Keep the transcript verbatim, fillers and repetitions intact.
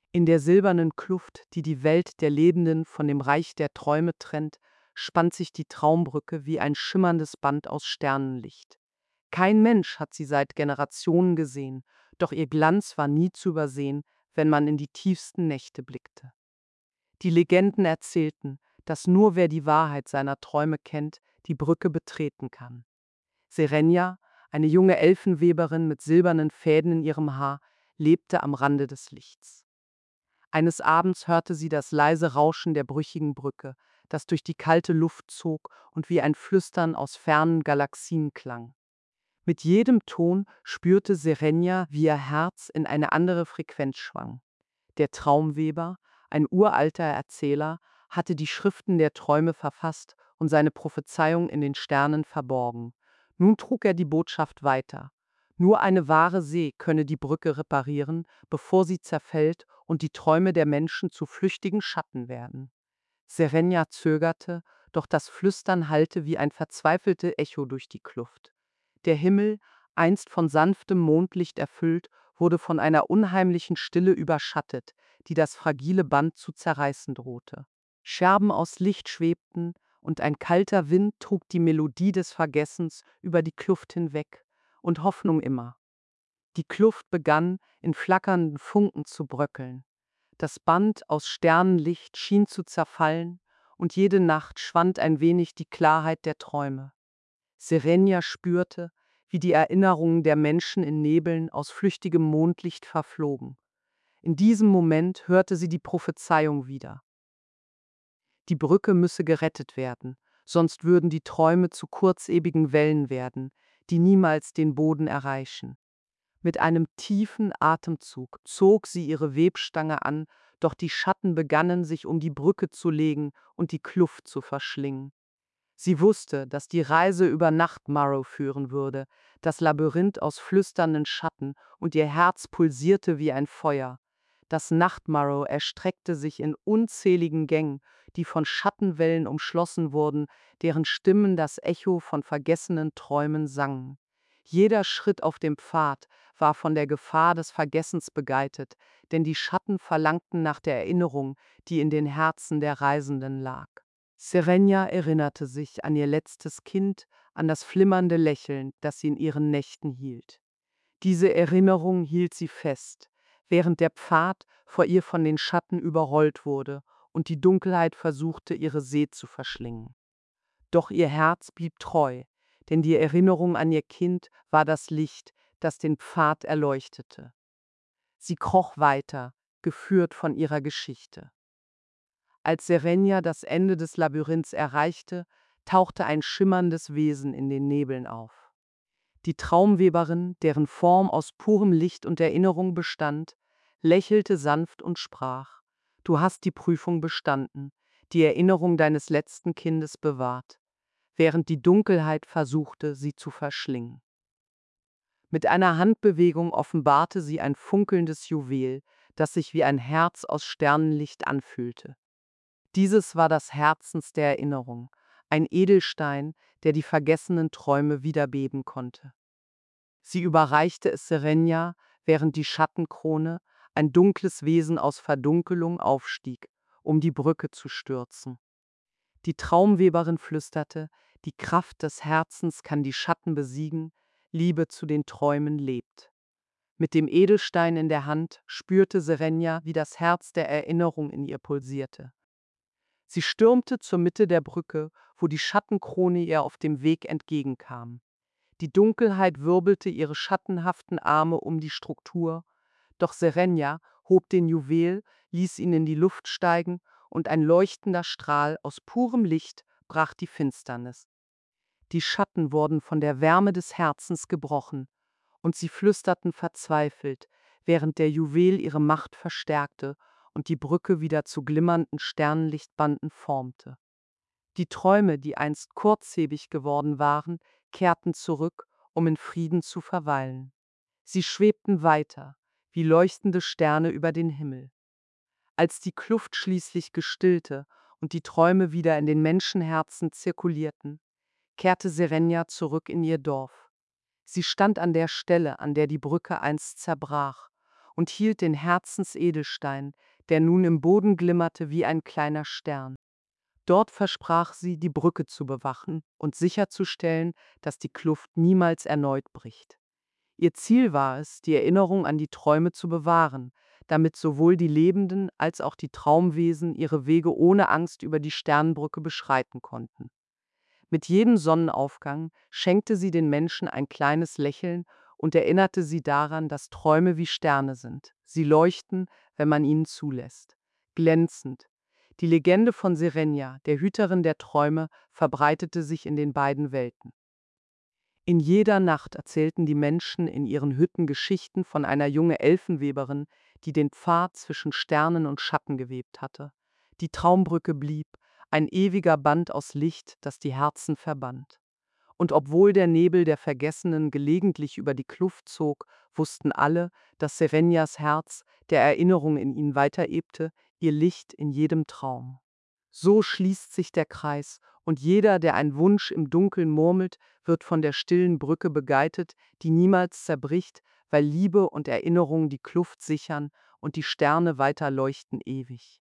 In der silbernen Kluft, die die Welt der Lebenden von dem Reich der Träume trennt, spannt sich die Traumbrücke wie ein schimmerndes Band aus Sternenlicht. Kein Mensch hat sie seit Generationen gesehen, doch ihr Glanz war nie zu übersehen, wenn man in die tiefsten Nächte blickte. Die Legenden erzählten, dass nur wer die Wahrheit seiner Träume kennt, die Brücke betreten kann. Serenia, eine junge Elfenweberin mit silbernen Fäden in ihrem Haar, lebte am Rande des Lichts. Eines Abends hörte sie das leise Rauschen der brüchigen Brücke, das durch die kalte Luft zog und wie ein Flüstern aus fernen Galaxien klang. Mit jedem Ton spürte Serenia, wie ihr Herz in eine andere Frequenz schwang. Der Traumweber, ein uralter Erzähler, hatte die Schriften der Träume verfasst und seine Prophezeiung in den Sternen verborgen. Nun trug er die Botschaft weiter. Nur eine wahre See könne die Brücke reparieren, bevor sie zerfällt und die Träume der Menschen zu flüchtigen Schatten werden. Serenia zögerte, doch das Flüstern hallte wie ein verzweifeltes Echo durch die Kluft. Der Himmel, einst von sanftem Mondlicht erfüllt, wurde von einer unheimlichen Stille überschattet, die das fragile Band zu zerreißen drohte. Scherben aus Licht schwebten, und ein kalter Wind trug die Melodie des Vergessens über die Kluft hinweg, und Hoffnung immer. Die Kluft begann, in flackernden Funken zu bröckeln. Das Band aus Sternenlicht schien zu zerfallen, und jede Nacht schwand ein wenig die Klarheit der Träume. Serenia spürte, wie die Erinnerungen der Menschen in Nebeln aus flüchtigem Mondlicht verflogen. In diesem Moment hörte sie die Prophezeiung wieder. Die Brücke müsse gerettet werden, sonst würden die Träume zu kurzebigen Wellen werden, die niemals den Boden erreichen. Mit einem tiefen Atemzug zog sie ihre Webstange an, doch die Schatten begannen sich um die Brücke zu legen und die Kluft zu verschlingen. Sie wusste, dass die Reise über Nachtmarrow führen würde, das Labyrinth aus flüsternden Schatten, und ihr Herz pulsierte wie ein Feuer. Das Nachtmarrow erstreckte sich in unzähligen Gängen, die von Schattenwellen umschlossen wurden, deren Stimmen das Echo von vergessenen Träumen sangen. Jeder Schritt auf dem Pfad war von der Gefahr des Vergessens begleitet, denn die Schatten verlangten nach der Erinnerung, die in den Herzen der Reisenden lag. Serenia erinnerte sich an ihr letztes Kind, an das flimmernde Lächeln, das sie in ihren Nächten hielt. Diese Erinnerung hielt sie fest, während der Pfad vor ihr von den Schatten überrollt wurde und die Dunkelheit versuchte, ihre See zu verschlingen. Doch ihr Herz blieb treu, denn die Erinnerung an ihr Kind war das Licht, das den Pfad erleuchtete. Sie kroch weiter, geführt von ihrer Geschichte. Als Serenia das Ende des Labyrinths erreichte, tauchte ein schimmerndes Wesen in den Nebeln auf. Die Traumweberin, deren Form aus purem Licht und Erinnerung bestand, lächelte sanft und sprach: „Du hast die Prüfung bestanden, die Erinnerung deines letzten Kindes bewahrt, während die Dunkelheit versuchte, sie zu verschlingen." Mit einer Handbewegung offenbarte sie ein funkelndes Juwel, das sich wie ein Herz aus Sternenlicht anfühlte. Dieses war das Herzens der Erinnerung, ein Edelstein, der die vergessenen Träume wiederbeben konnte. Sie überreichte es Serenia, während die Schattenkrone, ein dunkles Wesen aus Verdunkelung, aufstieg, um die Brücke zu stürzen. Die Traumweberin flüsterte: „Die Kraft des Herzens kann die Schatten besiegen, Liebe zu den Träumen lebt." Mit dem Edelstein in der Hand spürte Serenia, wie das Herz der Erinnerung in ihr pulsierte. Sie stürmte zur Mitte der Brücke, wo die Schattenkrone ihr auf dem Weg entgegenkam. Die Dunkelheit wirbelte ihre schattenhaften Arme um die Struktur, doch Serenia hob den Juwel, ließ ihn in die Luft steigen, und ein leuchtender Strahl aus purem Licht brach die Finsternis. Die Schatten wurden von der Wärme des Herzens gebrochen, und sie flüsterten verzweifelt, während der Juwel ihre Macht verstärkte und die Brücke wieder zu glimmernden Sternenlichtbanden formte. Die Träume, die einst kurzlebig geworden waren, kehrten zurück, um in Frieden zu verweilen. Sie schwebten weiter, wie leuchtende Sterne über den Himmel. Als die Kluft schließlich gestillte und die Träume wieder in den Menschenherzen zirkulierten, kehrte Serenia zurück in ihr Dorf. Sie stand an der Stelle, an der die Brücke einst zerbrach, und hielt den Herzensedelstein, der nun im Boden glimmerte wie ein kleiner Stern. Dort versprach sie, die Brücke zu bewachen und sicherzustellen, dass die Kluft niemals erneut bricht. Ihr Ziel war es, die Erinnerung an die Träume zu bewahren, damit sowohl die Lebenden als auch die Traumwesen ihre Wege ohne Angst über die Sternbrücke beschreiten konnten. Mit jedem Sonnenaufgang schenkte sie den Menschen ein kleines Lächeln und erinnerte sie daran, dass Träume wie Sterne sind. Sie leuchten, wenn man ihnen zulässt. Glänzend. Die Legende von Serenia, der Hüterin der Träume, verbreitete sich in den beiden Welten. In jeder Nacht erzählten die Menschen in ihren Hütten Geschichten von einer jungen Elfenweberin, die den Pfad zwischen Sternen und Schatten gewebt hatte. Die Traumbrücke blieb, ein ewiger Band aus Licht, das die Herzen verband. Und obwohl der Nebel der Vergessenen gelegentlich über die Kluft zog, wussten alle, dass Serenias Herz, der Erinnerung in ihnen weiterebte, ihr Licht in jedem Traum. So schließt sich der Kreis, und jeder, der einen Wunsch im Dunkeln murmelt, wird von der stillen Brücke begleitet, die niemals zerbricht, weil Liebe und Erinnerung die Kluft sichern und die Sterne weiter leuchten ewig.